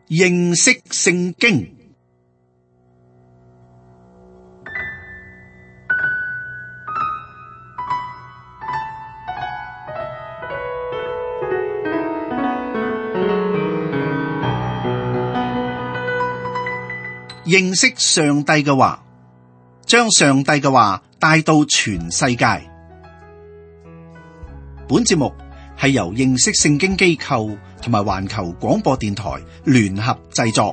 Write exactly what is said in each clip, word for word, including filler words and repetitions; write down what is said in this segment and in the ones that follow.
認識聖經。認識上帝嘅話，將上帝嘅話帶到全世界。本節目係由認識聖經機構同埋環球廣播電台聯合製作。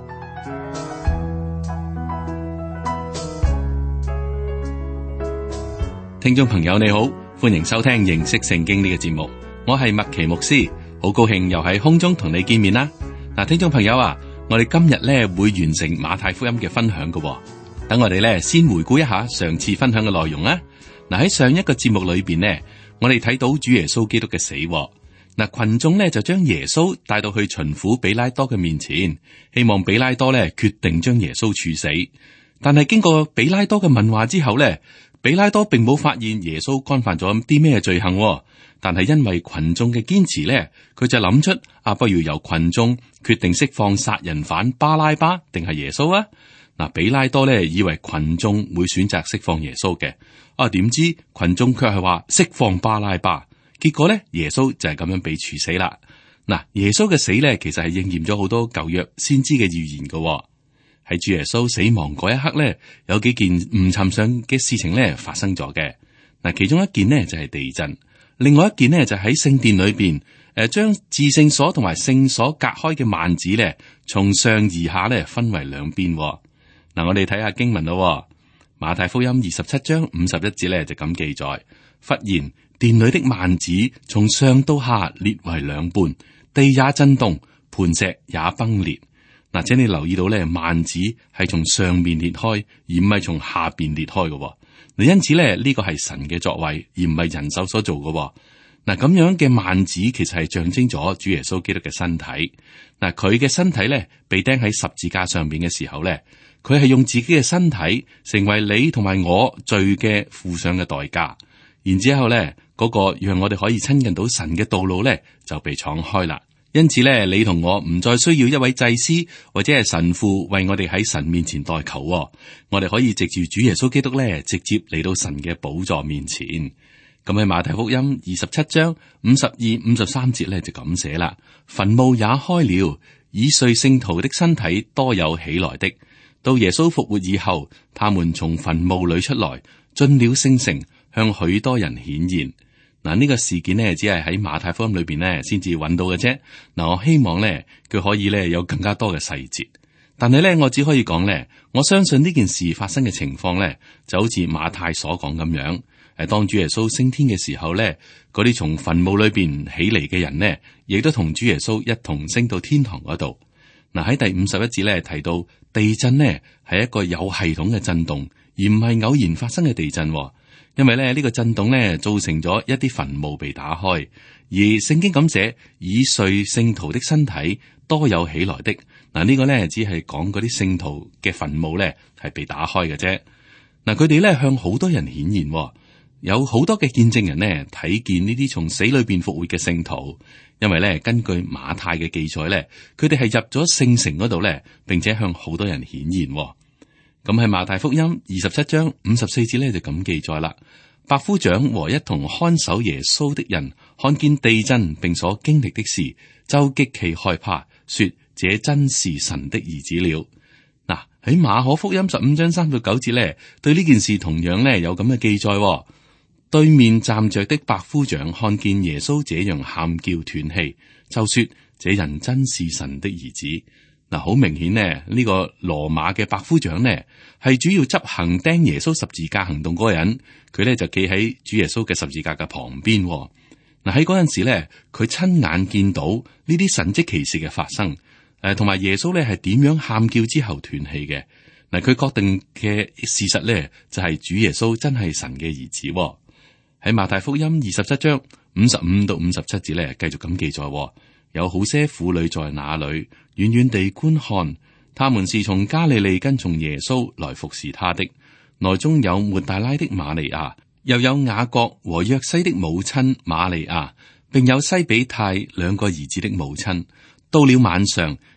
聽眾朋友你好，歡迎收聽認識聖經呢個節目，我係麥奇牧師，好高興又喺空中同你見面啦。嗱，聽眾朋友啊，我哋今日咧會完成馬太福音嘅分享嘅，等我哋咧先回顧一下上次分享嘅內容啦。嗱，喺上一個節目裏邊呢，我哋睇到主耶穌基督嘅死。嗱，群眾咧就將耶穌帶到去巡撫比拉多嘅面前，希望比拉多咧決定將耶穌處死。但係經過比拉多嘅問話之後咧，比拉多並冇發現耶穌干犯咗啲咩罪行。但係因為群眾嘅堅持咧，佢就諗出啊，不如由群眾決定釋放殺人犯巴拉巴定係耶穌啊？嗱，比拉多咧以為群眾會選擇釋放耶穌嘅，啊，點知群眾卻係話釋放巴拉巴，結果咧耶穌就係咁樣被處死啦。嗱，耶穌嘅死咧其實係應驗咗好多舊約先知嘅預言嘅。喺主耶穌死亡嗰一刻咧，有幾件唔尋常嘅事情咧發生咗嘅。嗱，其中一件呢就係地震。另外一件呢，就喺聖殿裏邊，誒，將至聖所同埋聖所隔開嘅幔子咧，從上而下咧分為兩邊。嗱，我哋睇下經文咯。馬太福音二十七章五十一節咧就咁記載：忽然殿裏的幔子從上到下裂為兩半，地也震動，磐石也崩裂。嗱，請你留意到咧，幔子係從上面裂開，而唔係從下邊裂開嘅。嗱，因此咧，呢個係神嘅作為，而唔係人手所做嘅。嗱，咁樣嘅幔子其實係象徵咗主耶穌基督嘅身體。嗱，佢嘅身體咧被釘喺十字架上邊嘅時候咧，佢係用自己嘅身體成為你同埋我罪嘅付上嘅代價。然之後咧，嗰個讓我哋可以親近到神嘅道路咧就被敞開啦。因此咧，你同我唔再需要一位祭司或者係神父為我哋喺神面前代求。我哋可以藉住主耶穌基督咧，直接嚟到神嘅寶座面前。咁喺馬太福音二十七章五十二、五十三節咧就咁寫啦：墳墓也開了，已睡聖徒的身體多有起來的。到耶穌復活以後，他們從墳墓裏出來，進了聖城，向許多人顯現。嗱，呢個事件呢，只係喺馬太福音裏邊呢先至揾到嘅啫。嗱，我希望呢，佢可以呢有更加多嘅細節，但係呢，我只可以講呢，我相信呢件事發生嘅情況呢，就好似馬太所講咁樣。誒，當主耶穌升天嘅時候呢，嗰啲從墳墓裏邊起嚟嘅人呢，亦都同主耶穌一同升到天堂嗰度。嗱，喺第五十一節呢提到地震呢係一個有系統嘅震動，而唔係偶然發生嘅地震。因為咧呢個震動咧造成咗一啲墳墓被打開，而聖經咁寫，已睡聖徒的身體多有起來的。嗱，呢個咧只係講嗰啲聖徒嘅墳墓咧係被打開嘅啫。嗱，佢哋咧向好多人顯現，有好多嘅見證人呢睇見呢啲從死裏邊復活嘅聖徒。因為咧根據馬太嘅記載咧，佢哋係入咗聖城嗰度咧，並且向好多人顯現。咁喺馬太福音二十七章五十四節咧就咁記載啦。百夫長和一同看守耶穌的人看見地震並所經歷的事，就極其害怕，說這真是神的兒子了。嗱，喺馬可福音十五章三到九節咧，對呢件事同樣咧有咁嘅記載。對面站着的百夫長看見耶穌這樣喊叫斷氣，就說這人真是神的兒子。嗱，好明顯呢，呢個羅馬嘅百夫長呢，係主要執行釘耶穌十字架行動嗰個人，佢咧就企喺主耶穌嘅十字架嘅旁邊。嗱，喺嗰陣時咧，佢親眼見到呢啲神蹟奇事嘅發生，誒，同埋耶穌咧係點樣喊叫之後斷氣嘅。嗱，佢確定嘅事實咧就係主耶穌真係神嘅兒子。喺馬太福音二十七章五十五到五十七節咧，繼續咁記載。有好些婦女在那裏遠遠地觀看，他們是從加利利跟從耶穌來服侍他的。內中有抹大拉的瑪利亞，又有雅各和約西的母親瑪利亞，並有西比泰兩個兒子的母親。到了晚上，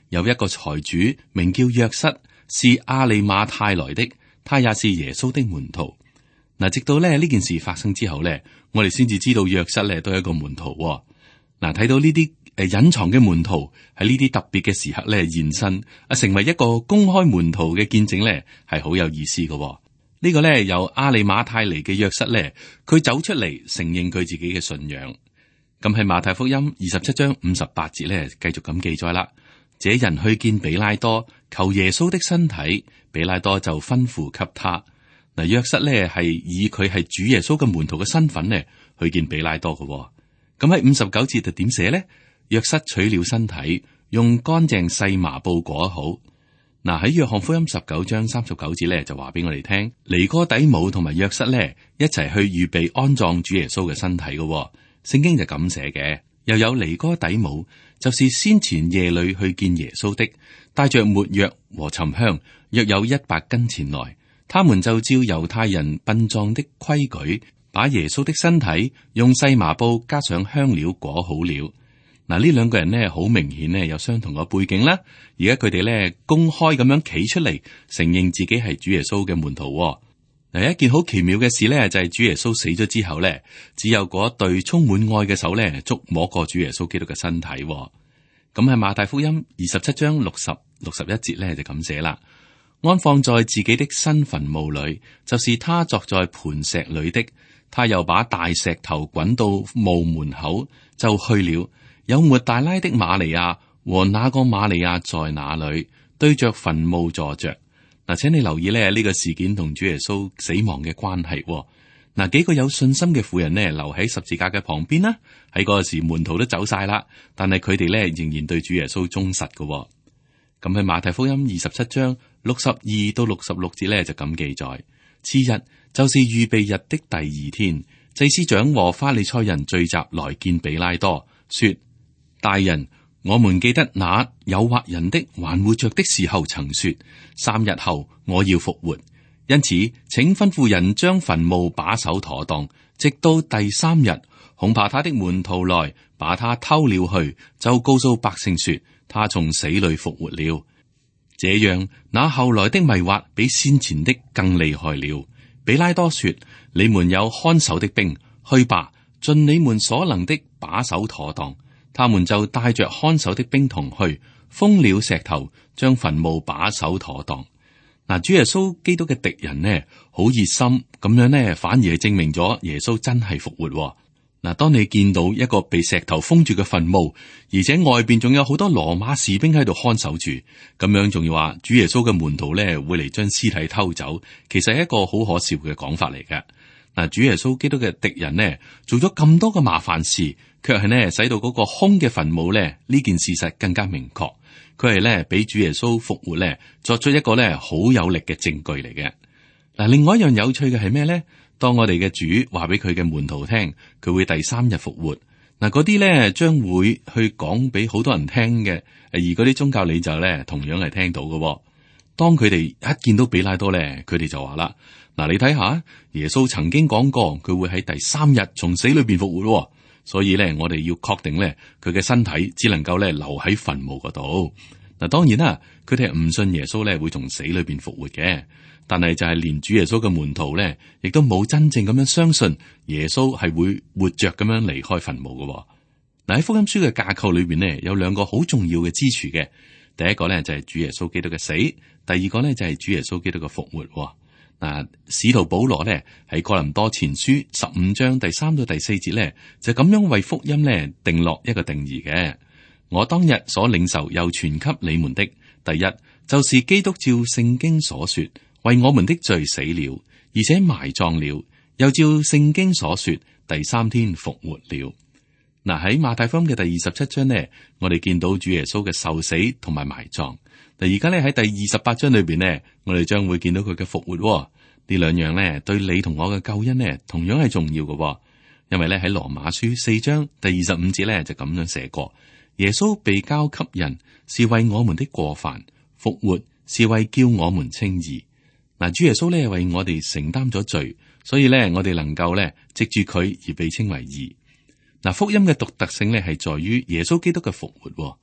有一個財主名叫約瑟，是亞利馬太來的，他也是耶穌的門徒。嗱，直到咧呢件事發生之後咧，我哋先至知道約瑟咧都係一個門徒。嗱，睇到呢啲誒隱藏嘅門徒喺呢啲特別嘅時刻咧現身，啊，成為一個公開門徒嘅見證咧，係好有意思嘅。呢個咧由亞利馬太嚟嘅約瑟咧，佢走出嚟承認佢自己嘅信仰。咁喺馬太福音二十七章五十八節咧，繼續咁記載啦。這人去見比拉多，求耶穌的身體，比拉多就吩咐給他。嗱，約瑟咧係以佢係主耶穌嘅門徒嘅身份咧去見比拉多嘅。咁喺五十九節就點寫咧？約瑟取了身體，用乾淨細麻布裹好。嗱，喺約翰福音十九章三十九節咧就話俾我哋聽，尼哥底母同埋約瑟咧一齊去預備安葬主耶穌嘅身體嘅。聖經就咁寫嘅。又有尼哥底母，就是先前夜裏去見耶穌的，帶着沒藥和沉香，約有一百斤前來。他們就照猶太人殯葬的規矩，把耶穌的身體用細麻布加上香料裹好了。嗱，呢兩個人呢，好明顯呢有相同嘅背景啦。而家佢哋呢公開咁樣企出嚟，承認自己係主耶穌嘅門徒。嗱，一件好奇妙嘅事呢，就係主耶穌死咗之後呢，只有嗰一對充滿愛嘅手呢，觸摸過主耶穌基督嘅身體。咁喺馬太福音二十七章六十六十一節呢，就咁寫啦。安放在自己的新墳墓裏，就是他作在磐石裏的。他又把大石頭滾到墓門口，就去了。有抹大拉的瑪利亞和那個瑪利亞在那裏，對着墳墓坐着。嗱，請你留意咧呢個事件同主耶穌死亡嘅關係。嗱，幾個有信心嘅婦人呢，留喺十字架嘅旁邊啦。喺嗰時門徒都走晒啦，但係佢哋咧仍然對主耶穌忠實嘅。咁喺馬太福音二十七章六十二到六十六節咧就咁記載：次日就是預備日的第二天，祭司長和法利賽人聚集來見比拉多，說：大人，我們記得那誘惑人的還活着的時候，曾說三日後我要復活。因此，請吩咐人將墳墓把守妥當，直到第三日，恐怕他的門徒來把他偷了去，就告訴百姓說他從死裏復活了。這樣，那後來的迷惑比先前的更厲害了。比拉多說：你們有看守的兵，去吧，盡你們所能的把守妥當。他們就帶着看守的兵同去，封了石頭，將墳墓把守妥當。嗱，主耶穌基督嘅敵人呢，好熱心咁樣呢，反而係證明咗耶穌真係復活。嗱，當你見到一個被石頭封住嘅墳墓，而且外邊仲有好多羅馬士兵喺度看守住，咁樣仲要話主耶穌嘅門徒呢會嚟將屍體偷走，其實係一個好可笑嘅講法嚟嘅。嗱，主耶穌基督嘅敵人呢，做咗咁多嘅麻煩事，卻係呢使到嗰個空嘅墳墓呢，呢件事實更加明確。佢係咧俾主耶穌復活咧作出一個咧好有力嘅證據嚟嘅。嗱，另外一樣有趣嘅係咩咧？當我哋嘅主話俾佢嘅門徒聽，佢會第三日復活。嗱，嗰啲咧將會去講俾好多人聽嘅，而嗰啲宗教領袖咧同樣係聽到嘅。當佢哋一見到比拉多咧，佢哋就話啦：嗱，你睇下，耶穌曾經講過佢會喺第三日從死裏邊復活。所以咧，我哋要確定咧，佢嘅身體只能夠咧留喺墳墓嗰度。嗱，當然啦，佢哋係唔信耶穌咧會從死裏邊復活嘅。但係就係連主耶穌嘅門徒咧，亦都冇真正咁樣相信耶穌係會活着咁樣離開墳墓嘅。嗱，喺福音書嘅架構裏邊呢，有兩個好重要嘅支柱嘅。第一個咧就係主耶穌基督嘅死，第二個咧就係主耶穌基督嘅復活。嗱，使徒保羅咧喺哥林多前書十五章第三到第四節咧，就咁樣為福音咧定落一個定義嘅。我當日所領受又傳給你們的，第一就是基督照聖經所說，為我們的罪死了，而且埋葬了，又照聖經所說，第三天復活了。嗱，喺馬太福音嘅第二十七章呢，我哋見到主耶穌嘅受死同埋埋葬。嗱，而家咧喺第二十八章裏邊呢，我哋將會見到佢嘅復活。呢兩樣呢，對你同我嘅救恩呢，同樣係重要嘅。因為咧喺羅馬書四章第二十五節咧就咁樣寫過：耶穌被交給人，是為我們的過犯；復活是為叫我們稱義。嗱，主耶穌咧為我哋承擔咗罪，所以咧我哋能夠咧藉住佢而被稱為義。嗱，福音嘅獨特性咧係在於耶穌基督嘅復活。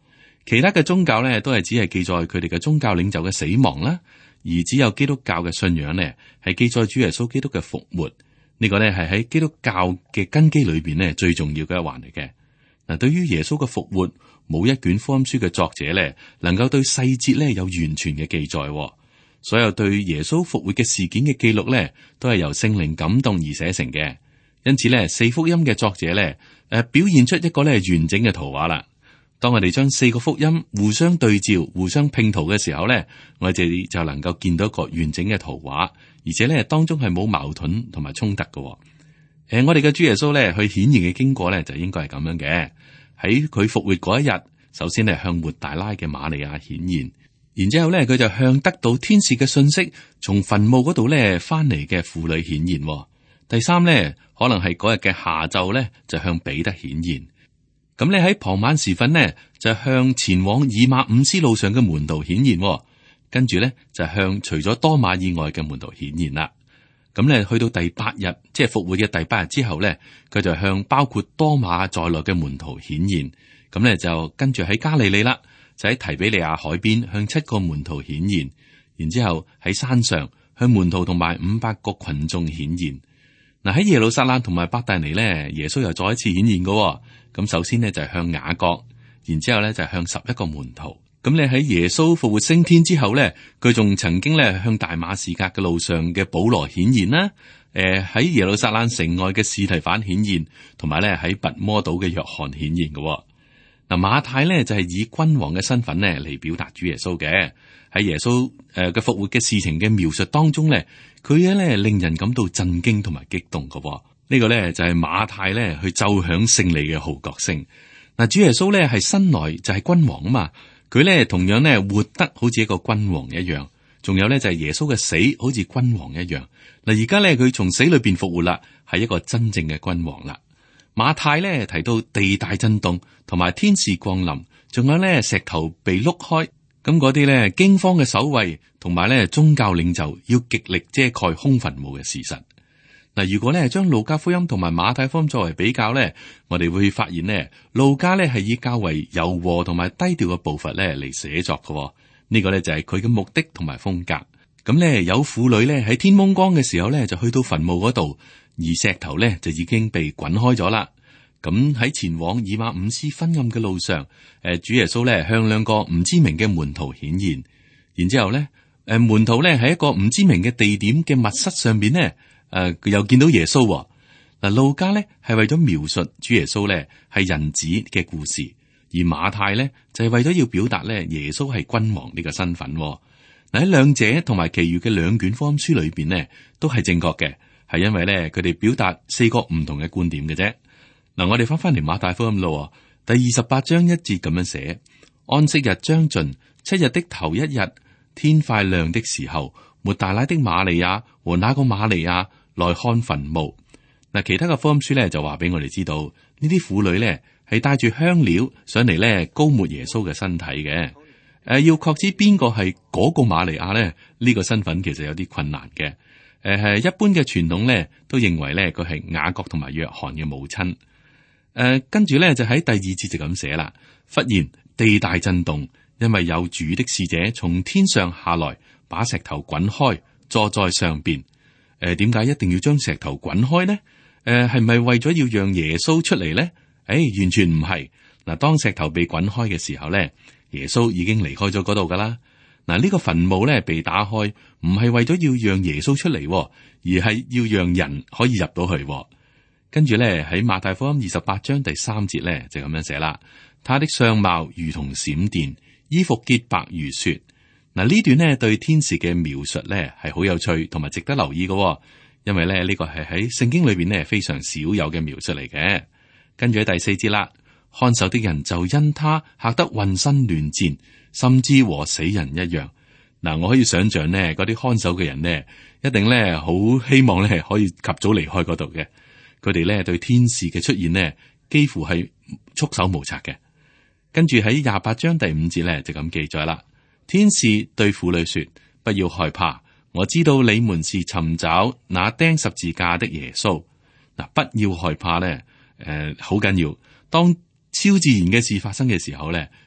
其他嘅宗教咧都係只係記載佢哋嘅宗教領袖嘅死亡啦，而只有基督教嘅信仰咧係記載主耶穌基督嘅復活。呢個咧係喺基督教嘅根基裏邊咧最重要嘅一環嚟嘅。嗱，對於耶穌嘅復活，冇一卷福音書嘅作者咧能夠對細節咧有完全嘅記載。所有對耶穌復活嘅事件嘅記錄咧，都係由聖靈感動而寫成嘅。因此咧，四福音嘅作者咧，誒表現出一個咧完整嘅圖畫啦。當我哋將四個福音互相對照、互相拼圖嘅時候咧，我哋就能夠見到一個完整嘅圖畫，而且咧當中係冇矛盾同埋衝突嘅。誒、呃，我哋嘅主耶穌咧，佢顯現嘅經過咧，就應該係咁樣嘅。喺佢復活嗰一日，首先係向抹大拉嘅瑪利亞顯現。然之後咧，佢就向得到天使嘅信息，從墳墓嗰度咧翻嚟嘅婦女顯現。第三咧，可能係嗰日嘅下晝咧，就向彼得顯現。咁你喺傍晚時分呢，就向前往以馬忤斯路上嘅門徒顯現。跟住咧，就向除咗多馬以外嘅門徒顯現啦。咁咧，去到第八日，即係復活嘅第八日之後咧，佢就向包括多馬在內嘅門徒顯現。咁咧就跟住喺加利利啦。就喺提比利亞海邊向七個門徒顯現，然之後喺山上向門徒同埋五百個群眾顯現。嗱，喺耶路撒冷同埋伯大尼咧，耶穌又再一次顯現嘅。咁首先呢，就係向雅各，然之後咧就係向十一個門徒。咁你喺耶穌復活升天之後咧，佢仲曾經咧向大馬士革嘅路上嘅保羅顯現啦。誒，喺耶路撒冷城外嘅司提反顯現，同埋咧喺拔摩島嘅約翰顯現嘅。嗱，馬太咧就係以君王嘅身份咧嚟表達主耶穌嘅。喺耶穌誒嘅復活嘅事情嘅描述當中咧，佢咧令人感到震驚同埋激動嘅。呢個咧就係馬太咧去奏響勝利嘅號角聲。嗱，主耶穌咧係生來就係君王啊嘛，佢咧同樣咧活得好似一個君王一樣。仲有咧就係耶穌嘅死好似君王一樣。嗱，而家咧佢從死裏邊復活啦，係一個真正嘅君王啦。馬太咧提到地大震動，同埋天使降臨，仲有咧石頭被碌開，咁嗰啲咧驚慌嘅守衛，同埋咧宗教領袖要極力遮蓋空墳墓嘅事實。嗱，如果咧將路加福音同埋馬太福音作為比較咧，我哋會發現咧路加咧係以較為柔和同埋低調嘅步伐咧嚟寫作嘅。呢個咧就係佢嘅目的同埋風格。咁咧有婦女咧喺天蒙光嘅時候咧就去到墳墓嗰度。而石頭咧就已經被滾開咗啦。咁喺前往以馬忤斯昏暗嘅路上，誒，主耶穌咧向兩個唔知名嘅門徒顯現。然之後咧，誒，門徒咧喺一個唔知名嘅地點嘅密室上邊咧，誒，佢又見到耶穌。嗱，路加咧係為咗描述主耶穌咧係人子嘅故事，而馬太咧就係為咗要表達咧耶穌係君王呢個身份。嗱，喺兩者同埋其餘嘅兩卷福音書裏邊咧，都係正確嘅。係因為咧，佢哋表達四個唔同嘅觀點嘅啫。嗱，我哋翻翻嚟馬太福音咯，第二十八章一節咁樣寫：安息日將盡，七日的頭一日，天快亮的時候，抹大拉的瑪利亞和那個瑪利亞來看墳墓。嗱，其他嘅福音書咧就話俾我哋知道，呢啲婦女咧係帶住香料上嚟咧膏抹耶穌嘅身體嘅。誒，要確知邊個係嗰個瑪利亞咧，呢個身份其實有啲困難嘅。誒，係一般嘅傳統咧，都認為咧佢係雅各同埋約翰嘅母親。誒、呃，跟住咧就喺第二節就咁寫啦。忽然地大震動，因為有主的使者從天上下來，把石頭滾開，坐在上邊。誒、呃，點解一定要將石頭滾開呢？誒、呃，係咪為咗要讓耶穌出嚟呢？誒、哎，完全唔係。嗱，當石頭被滾開嘅時候咧，耶穌已經離開咗嗰度噶啦。嗱，呢個墳墓咧被打開，唔係為咗要讓耶穌出嚟，而係要讓人可以入到去。跟住咧喺馬太福音二十八章第三節咧就咁樣寫啦。他的相貌如同閃電，衣服潔白如雪。嗱，呢段呢對天使嘅描述咧係好有趣，同埋值得留意嘅，因為咧呢個係喺聖經裏邊呢非常少有嘅描述嚟嘅。跟住喺第四節啦，看守的人就因他嚇得渾身亂戰，甚至和死人一樣。嗱，我可以想象呢嗰啲看守嘅人呢，一定咧好希望咧可以及早離開嗰度嘅。佢哋咧對天使嘅出現呢，幾乎係束手無策嘅。跟住喺廿八章第五節咧就咁記載啦。天使對婦女說：不要害怕，我知道你們是尋找那釘十字架的耶穌。嗱，不要害怕咧，誒、呃，好緊要。當超自然嘅事發生嘅時候咧，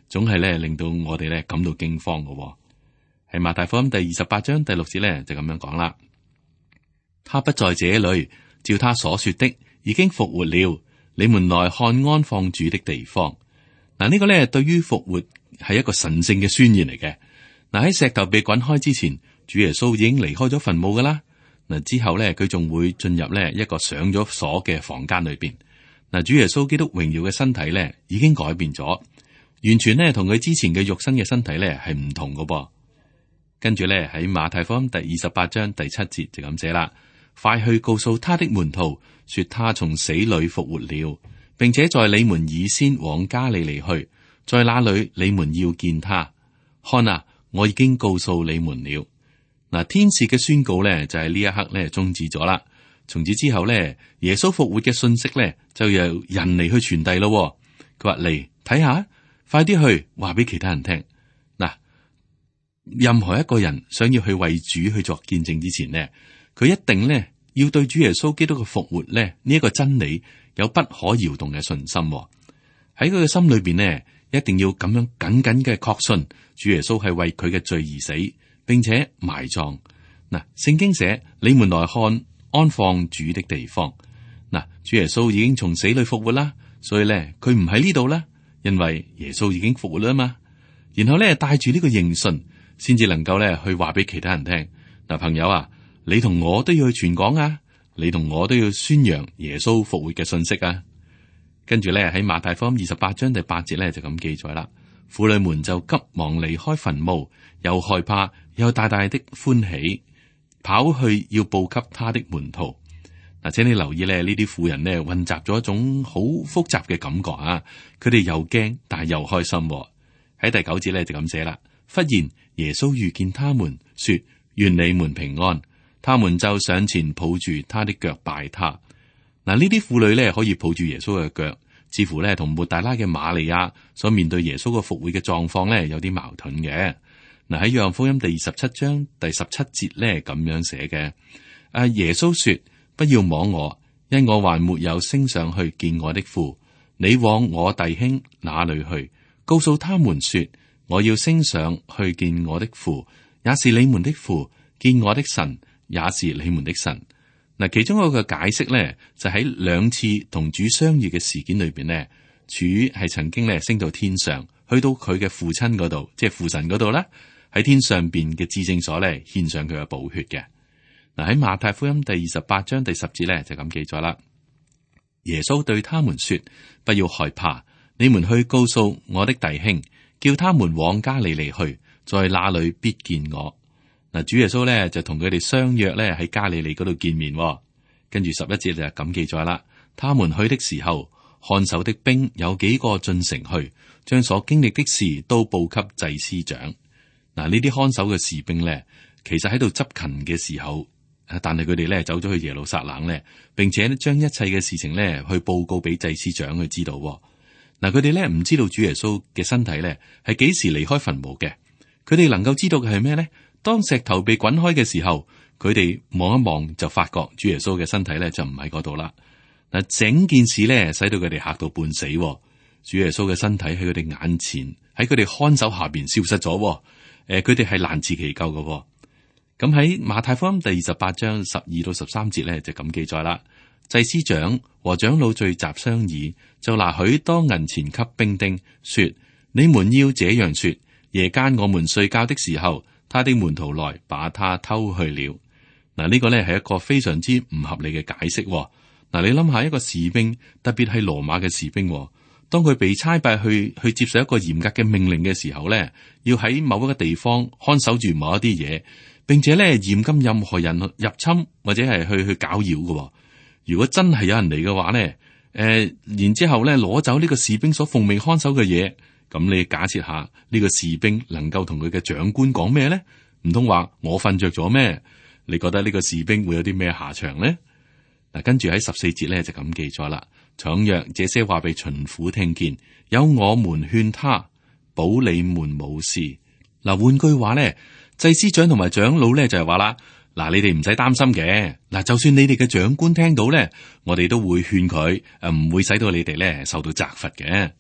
總係咧令到我哋咧感到驚慌嘅。喺馬太福音第二十八章第六節咧就咁樣講啦。他不在這裏，照他所說的，已經復活了。你們來看安放主的地方。嗱，呢個咧對於復活係一個神聖嘅宣言嚟嘅。嗱，喺石頭被滾開之前，主耶穌已經離開咗墳墓噶啦。嗱，之後咧佢仲會進入咧一個上咗鎖嘅房間裏邊。嗱，主耶穌基督榮耀嘅身體咧已經改變咗，完全咧同佢之前嘅肉身嘅身體咧係唔同噶噃。跟住咧喺馬太福音第二十八章第七節就咁寫啦。快去告訴他的門徒，說他從死裏復活了，並且在你們以先往加利利去，在那裏你們要見他。看啊，我已經告訴你們了。嗱，天使嘅宣告咧就係呢一刻咧終止咗啦。從此之後咧，耶穌復活嘅信息咧就由人嚟去傳遞咯。佢話嚟睇下，快啲去話俾其他人聽。嗱，任何一個人想要去為主去作見證之前呢，佢一定咧要對主耶穌基督嘅復活咧呢一個真理有不可搖動嘅信心。喺佢嘅心裏邊呢，一定要咁樣緊緊嘅確信主耶穌係為佢嘅罪而死，並且埋葬。嗱，聖經寫你們來看安放主的地方。嗱，主耶穌已經從死裏復活啦，所以咧佢唔喺呢度啦，因為耶穌已經復活啦嘛。然後咧帶住呢個認信，先至能夠咧去話俾其他人聽。嗱，朋友啊，你同我都要去傳講啊，你同我都要宣揚耶穌復活嘅信息啊。跟住咧喺馬太福音二十八章第八節咧就咁記載啦。婦女們就急忙離開墳墓，又害怕又大大的歡喜，跑去要報給他的門徒。嗱，請你留意咧，呢啲婦人呢混雜咗一種好複雜嘅感覺啊！佢哋又驚，但係又開心。喺第九節咧就咁寫啦。忽然耶穌遇見他們，說：願你們平安。他們就上前抱住他的腳拜他。嗱，呢啲婦女咧可以抱住耶穌嘅腳，似乎咧同抹大拉嘅瑪利亞所面對耶穌嘅復活嘅狀況咧有啲矛盾嘅。嗱，喺約翰福音第二十七章第十七節咧咁樣寫嘅。阿耶穌說：不要摸我，因我還沒有升上去見我的父。你往我弟兄那裏去，告訴他們說：我要升上去見我的父，也是你們的父；見我的神，也是你們的神。嗱，其中一個解釋咧，就喺兩次同主相遇嘅事件裏邊咧，主係曾經咧升到天上，去到佢嘅父親嗰度，即係父神嗰度啦，喺天上邊嘅至聖所咧獻上佢嘅寶血嘅。嗱，喺馬太福音第二十八章第十節咧就咁記載啦。耶穌對他們說：不要害怕，你們去告訴我的弟兄，叫他們往加利利去，在那裏必見我。嗱，主耶穌咧就同佢哋相約咧喺加利利嗰度見面。跟住十一節就咁記載啦。他們去的時候，看守的兵有幾個進城去，將所經歷的事都報給祭司長。嗱，呢啲看守嘅士兵咧，其實喺度執勤嘅時候，但係佢哋咧走咗去耶路撒冷咧，並且將一切嘅事情咧去報告俾祭司長去知道。嗱，佢哋咧唔知道主耶穌嘅身體咧係幾時離開墳墓嘅。佢哋能夠知道嘅係咩咧？當石頭被滾開嘅時候，佢哋望一望就發覺主耶穌嘅身體咧就唔喺嗰度啦。嗱，整件事咧使到佢哋嚇到半死。主耶穌嘅身體喺佢哋眼前，喺佢哋看守下邊消失咗。誒，佢哋係難辭其咎嘅。咁喺馬太福音第二十八章十二到十三節咧就咁記載啦。祭司長和長老聚集商議，就拿許多銀錢給兵丁，說：你們要這樣說，夜間我們睡覺的時候，他的門徒來把他偷去了。嗱，呢個咧係一個非常之唔合理嘅解釋。嗱，你諗下一個士兵，特別係羅馬嘅士兵，當佢被差派去去接受一個嚴格嘅命令嘅時候咧，要喺某一個地方看守住某一啲嘢，並且咧嚴禁任何人入侵或者係去去攪擾嘅。如果真係有人嚟嘅話咧，誒、呃，然之後咧攞走呢個士兵所奉命看守嘅嘢，咁你假設下呢、這個士兵能夠同佢嘅長官講咩咧？唔通話我瞓着咗咩？你覺得呢個士兵會有啲咩下場咧？嗱，跟住喺十四節咧就咁記載啦。倘若這些話被巡撫聽見，有我們勸他保你們冇事。嗱，換句話咧，祭司長同埋長老咧就係話啦，嗱，你哋唔使擔心嘅。嗱，就算你哋嘅長官聽到咧，我哋都會勸佢，誒，唔會使到你哋咧受到責罰嘅。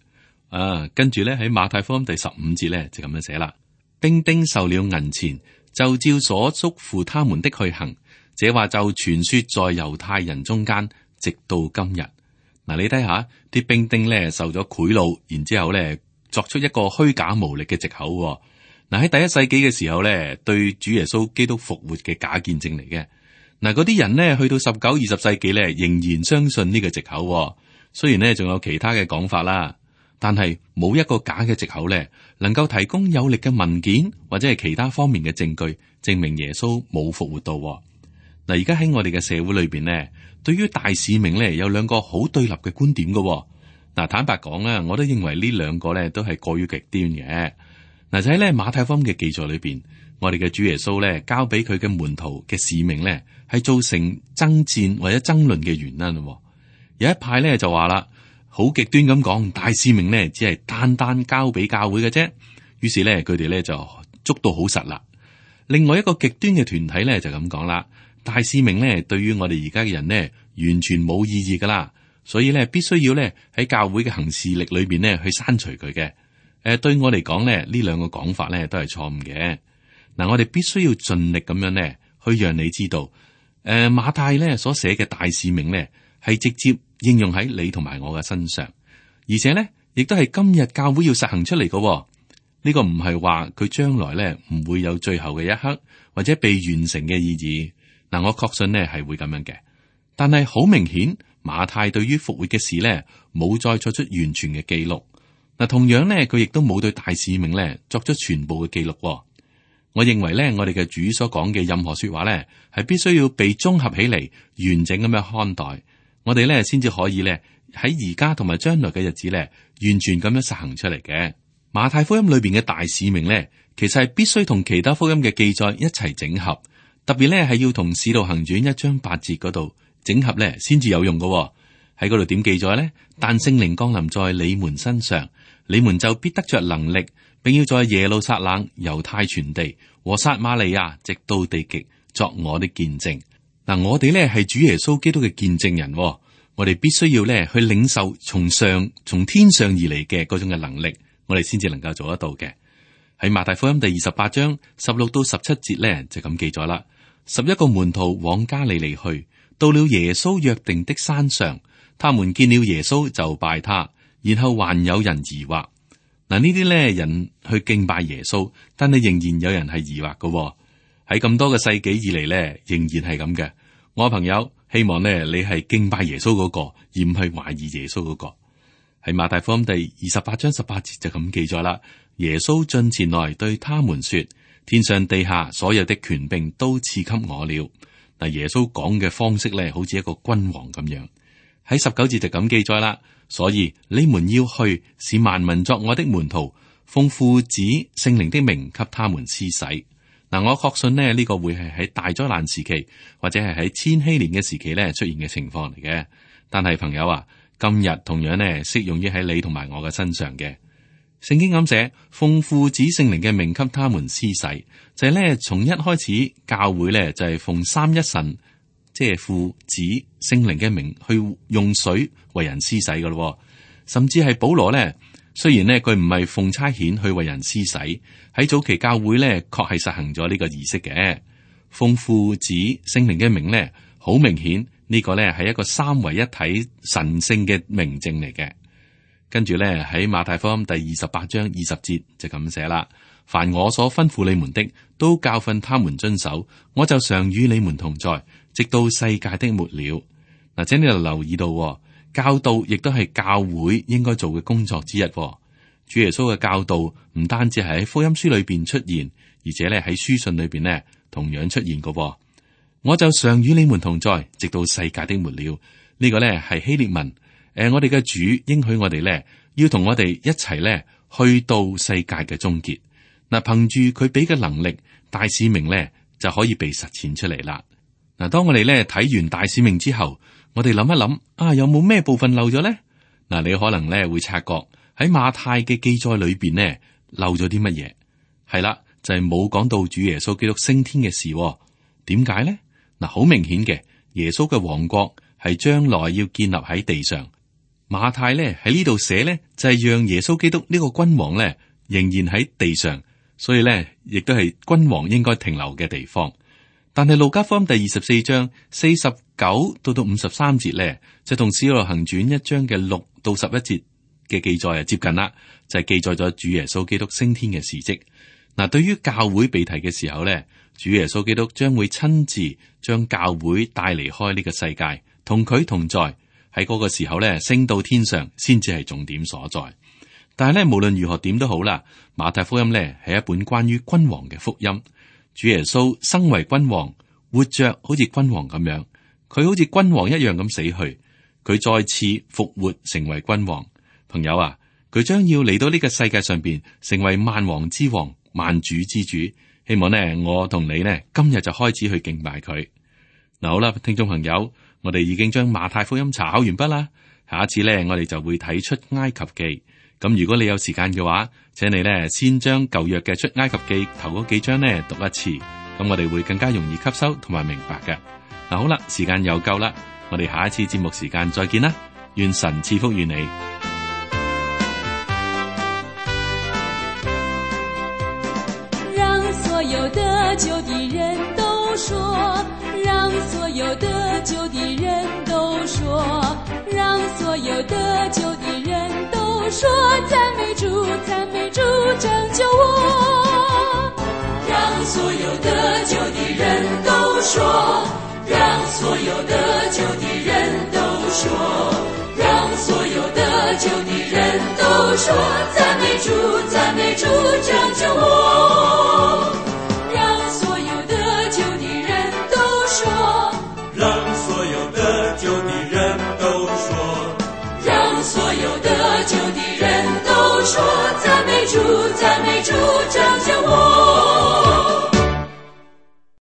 啊，跟住咧喺馬太福音第十五節咧就咁樣寫啦。兵丁受了銀錢，就照所囑咐他們的去行。這話就傳說在猶太人中間，直到今日。嗱，你睇下啲兵丁咧受咗賄賂，然之後咧作出一個虛假無力嘅藉口。嗱，喺第一世紀嘅時候咧，對主耶穌基督復活嘅假見證嚟嘅。嗱，嗰啲人呢，去到十九、二十世紀咧，仍然相信呢個藉口。雖然呢仲有其他嘅講法啦，但係冇一個假嘅藉口咧，能夠提供有力嘅文件或者係其他方面嘅證據，證明耶穌冇復活到。嗱，而家喺我哋嘅社會裏邊呢，對於大使命咧有兩個好對立嘅觀點嘅。嗱，坦白講啊，我都認為呢兩個咧都係過於極端嘅。嗱，就喺咧馬太福音嘅記載裏邊，我哋嘅主耶穌咧交俾佢嘅門徒嘅使命咧，係造成爭戰或者爭論嘅原因。有一派咧就話啦，好極端咁講，大使命咧只係單單交俾教會嘅啫。於是咧佢哋咧就捉到好實啦。另外一個極端嘅團體咧就咁講啦，大使命咧對於我哋而家嘅人呢，完全冇意義噶啦，所以咧必須要咧喺教會嘅行事曆裏邊咧去刪除佢嘅。誒，對我嚟講咧，呢兩個講法咧都係錯誤嘅。嗱，我哋必須要盡力咁樣咧去讓你知道，誒馬太咧所寫嘅大使命咧係直接應用喺你同埋我嘅身上，而且咧亦都係今日教會要實行出嚟嘅。呢個唔係話佢將來咧唔會有最後嘅一刻或者被完成嘅意義。嗱，我確信呢係會咁樣嘅，但係好明顯馬太對於復活嘅事咧冇再作出完全嘅記錄。嗱，同樣咧佢亦都冇對大使命咧作出全部嘅記錄。我認為咧我哋嘅主所講嘅任何說話咧係必須要被綜合起嚟，完整咁樣看待，我哋咧先至可以咧喺而家同埋將來嘅日子咧完全咁樣實行出嚟嘅。馬太福音裏邊嘅大使命咧，其實係必須同其他福音嘅記載一齊整合，特別咧係要同使徒行傳一章八節嗰度整合咧，先至有用嘅。喺嗰度點記載咧？但聖靈降臨在你們身上，你們就必得着能力，並要在耶路撒冷、猶太全地和撒瑪利亞直到地極作我的見證。嗱，我哋咧係主耶穌基督嘅見證人，我哋必須要咧去領受從上、從天上而嚟嘅嗰種嘅能力，我哋先至能夠做得到嘅。喺馬太福音第二十八章十六到十七節咧就咁記載啦。十一個門徒往加利利去，到了耶穌約定的山上，他們見了耶穌就拜他，然後還有人疑惑。嗱，呢啲咧人去敬拜耶穌，但係仍然有人係疑惑嘅。喺咁多個世紀以嚟咧，仍然係咁嘅。我朋友希望咧你係敬拜耶穌嗰個，而唔係懷疑耶穌嗰個。喺馬太福音第二十八章十八節就咁記載啦。耶穌進前來對他們說：天上地下所有的權柄都賜給我了。嗱，耶穌講嘅方式咧，好似一個君王咁樣。喺十九節就咁記載啦。所以你們要去，使萬民作我的門徒，奉父子聖靈的名給他們施洗。嗱，我確信呢，呢個會係喺大災難時期或者係喺千禧年嘅時期咧出現嘅情況嚟嘅。但係朋友啊，今日同樣呢適用於喺你同埋我嘅身上嘅。聖經咁寫，奉父子聖靈嘅名給他們施洗，就係咧從一開始教會咧就係奉三一神，即係父子聖靈嘅名去用水為人施洗噶咯。甚至係保羅咧，雖然咧佢唔係奉差遣去為人施洗，喺早期教會咧確係實行咗呢個儀式嘅。奉父子聖靈嘅名咧，好明顯呢個咧係一個三位一體神聖嘅明證嚟嘅。跟住咧喺馬太福音第二十八章二十節就咁寫啦：凡我所吩咐你們的，都教訓他們遵守，我就常與你們同在，直到世界的末了。嗱，請你就留意到，教導亦都係教會應該做嘅工作之一。主耶穌嘅教導唔單止係喺福音書裏邊出現，而且咧喺書信裏邊咧同樣出現過。我就常與你們同在，直到世界的末了。呢個咧係希臘文。誒，我哋嘅主應許我哋咧，要同我哋一齊咧去到世界嘅終結。嗱，憑住佢俾嘅能力，大使命咧就可以被實踐出嚟啦。嗱，當我哋咧睇完大使命之後，我哋諗一諗啊，有冇咩部分漏咗咧？嗱，你可能咧會察覺喺馬太嘅記載裏邊咧漏咗啲乜嘢？係啦，就係冇講到主耶穌基督升天嘅事。點解咧？嗱，好明顯嘅，耶穌嘅王國係將來要建立喺地上。 馬太咧喺呢度寫咧就係讓耶穌基督呢個君王咧仍然喺地上，所以咧亦都係君王應該停留嘅地方。但係路加福音第二十四章四十九到到五十三節咧，就同使徒行傳一章嘅六到十一節嘅記載啊接近啦，就係、是、記載咗主耶穌基督升天嘅事跡。嗱，對於教會被提嘅時候咧，主耶穌基督將會親自將教會帶離開呢個世界，同佢同在。喺嗰個時候咧，升到天上先至係重點所在。但係咧，無論如何點都好啦，馬太福音咧係一本關於君王嘅福音。主耶穌生為君王，活着好似君王咁樣，佢好似君王一樣咁死去，佢再次復活成為君王。朋友啊，佢將要嚟到呢個世界上邊，成為萬王之王、萬主之主。希望呢，我同你呢，今日就開始去敬拜佢。嗱，好啦，聽眾朋友。我哋已經將馬太福音查考完畢啦，下一次咧，我哋就會睇出埃及記。咁如果你有時間嘅話，請你咧先將舊約嘅出埃及記頭嗰幾章咧讀一次，咁我哋會更加容易吸收同埋明白嘅。嗱，好啦，時間又夠啦，我哋下一次節目時間再見啦，願神賜福於你。 讓所有得救的人都說，讓所有得救的人都說，讓所有得救的人都說，讚美主，讚美主，拯救我。讓所有得救的人都說，讓所有得救的人都說，讓所有得救的人都說，讚美主，讚美主，拯救我。讓所有得救的人都說，讓所有